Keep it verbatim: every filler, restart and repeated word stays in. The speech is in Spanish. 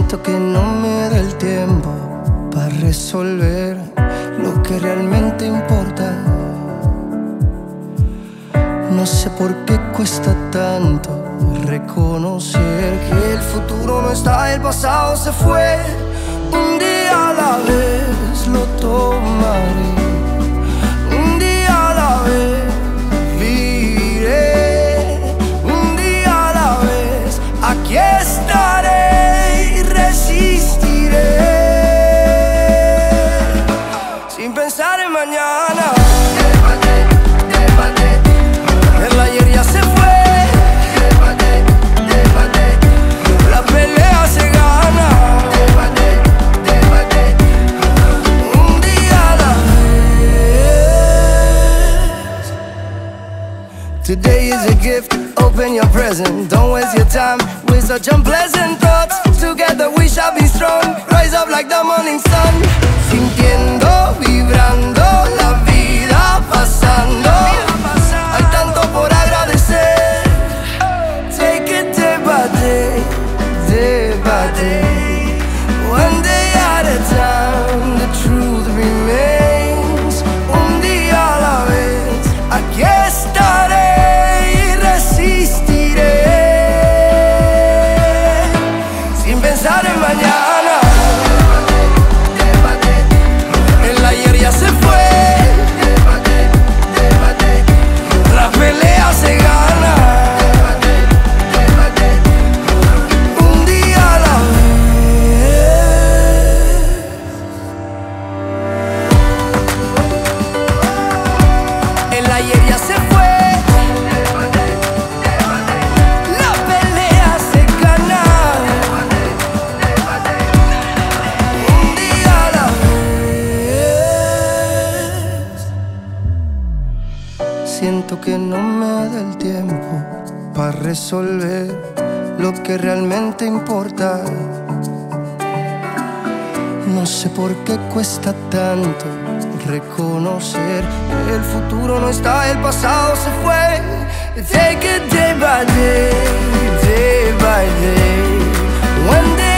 Siento que no me da el tiempo para resolver lo que realmente importa. No sé por qué cuesta tanto reconocer que el futuro no está, el pasado se fue. Un día a la vez lo tomaré, un día a la vez viviré, un día a la vez aquí estaré y resistiré sin pensar en mañana. El ayer ya se fue, la pelea se gana, un día a la vez. Today is a gift, open your present. Don't waste your time with such unpleasant thoughts. Together we shall be strong, rise up like the morning sun. Sintiendo, vibrando, la vida pasando. Hay tanto por agradecer. Take it day by day, day by day. One day at a time, the truth remains. Un día a la vez, aquí estaré y resistiré sin pensar en mañana. El ayer ya se fue, la pelea se gana, un día a la vez. El ayer ya se fue, la pelea se gana, un día a la vez. Siento que no me da el tiempo para resolver lo que realmente importa. No sé por qué cuesta tanto reconocer que el futuro no está, el pasado se fue. Take it day by day, day by day. One day